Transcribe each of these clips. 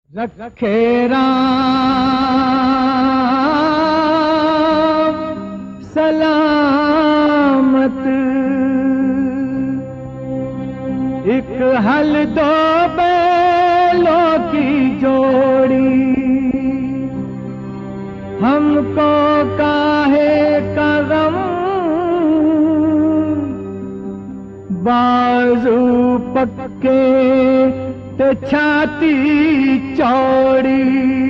रखे राम सलामत, एक हल दो बैलों की जोड़ी, हमको काहे का गम, बाजू पक्के ते छाती चौड़ी।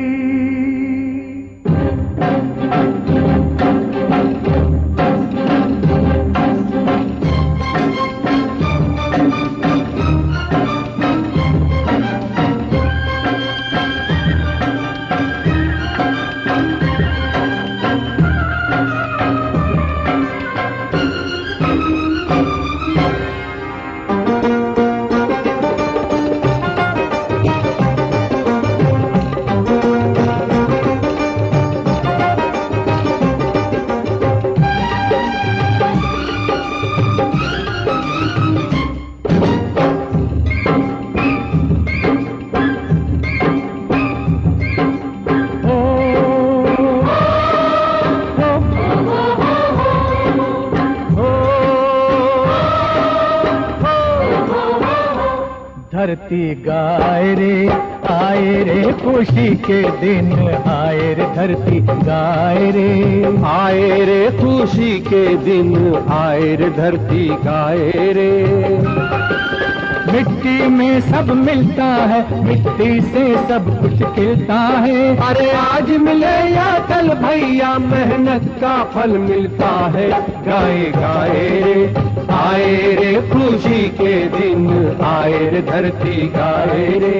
धरती गाए रे आए रे खुशी के दिन आए रे, धरती गाए रे आए रे खुशी के दिन आए रे, धरती गाए रे। मिट्टी में सब मिलता है, मिट्टी से सब कुछ खिलता है। अरे आज मिले या कल भैया मेहनत का फल मिलता है। गाए गाए रे आए रे खुशी के दिन आए रे, धरती गाए रे।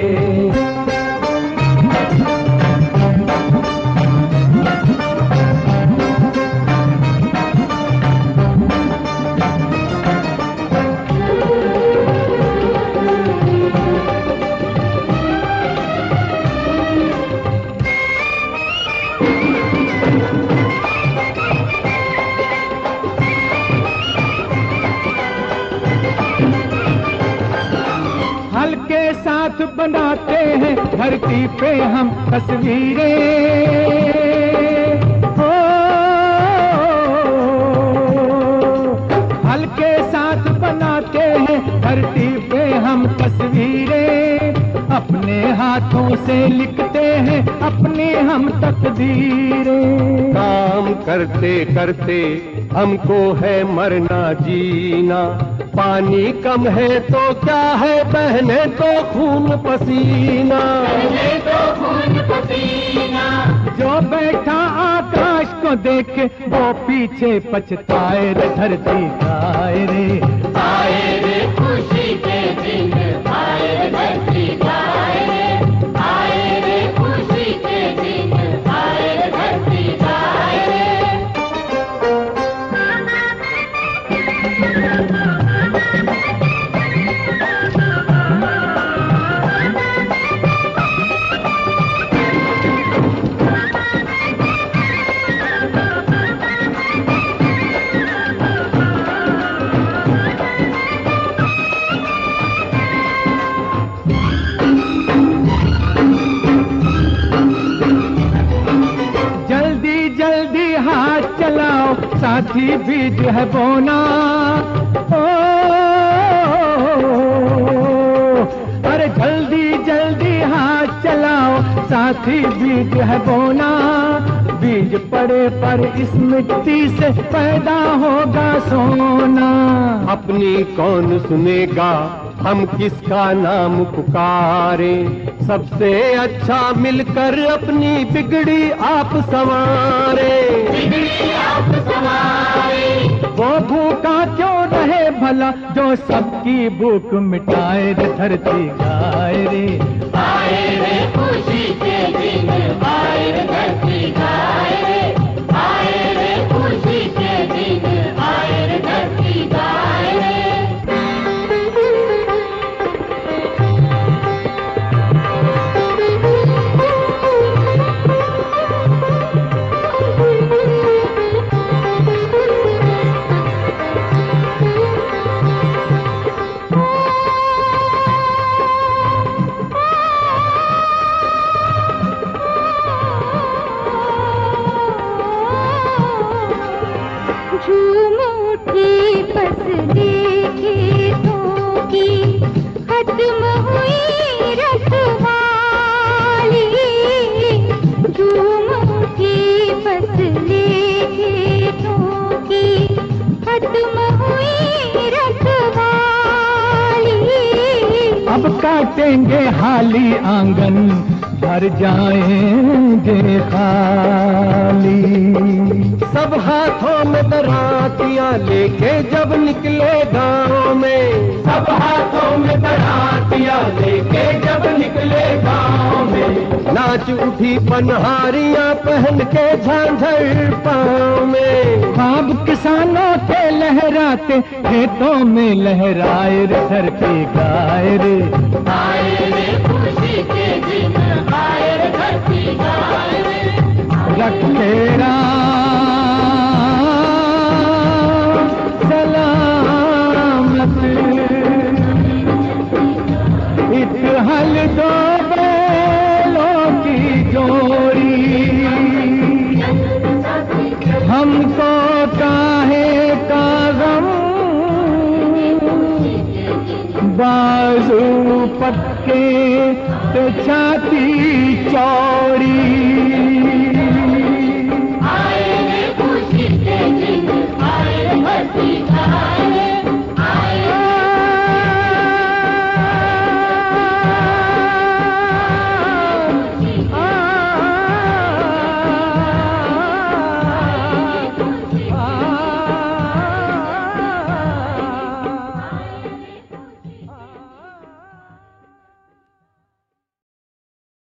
हल के साथ बनाते हैं धरती पे हम तस्वीरें, हो हल के साथ बनाते हैं धरती पे हम तस्वीरें, अपने हाथों से लिखते हैं अपनी हम तकदीरें। काम करते करते हमको है मरना जीना, पानी कम है तो क्या है बहने तो खून पसीना, जो बैठा आकाश को देखे वो पीछे पछताए रे, धरती गाए रे आए रे खुशी के दिन आए रे, धरती गाए रे आए रे खुशी के दिन आए रे, धरती गाए रे। साथी बीज है बोना, ओ अरे जल्दी जल्दी हाथ चलाओ, साथी बीज है बोना। बीज पड़े पर इस मिट्टी से पैदा होगा सोना। अपनी कौन सुनेगा हम किसका नाम पुकारे, सबसे अच्छा मिलकर अपनी बिगड़ी आप संवारे। वो भूखा क्यों रहे भला जो सबकी भूख मिटाए रे, धरती गाए रे आए रे खुशी के दिन आए रे, धरती गाए रे आए रे खुशी के दिन आए रे, धरती गाए रे। खत्म हुई रखवाली। अब काटेंगे हाली आंगन, भर जाएंगे खाली। सब हाथों में दरातियां लेके जब निकले गांव में, सब हाथों में दरातियां लेके जब निकले गांव में, नाच उठी पनहारियां पहन के झांझर पांव में। ख्वाब किसानों के लहराते खेतों में लहराए रे धरती गाए रे। आए रे खुशी के दिन, आए रे धरती गाए रे। रखे राम सलामत, इत हल दो बैलों की जोड़ी, हमको काहे का गम, बाजू पक्के तो छाती चौड़ी।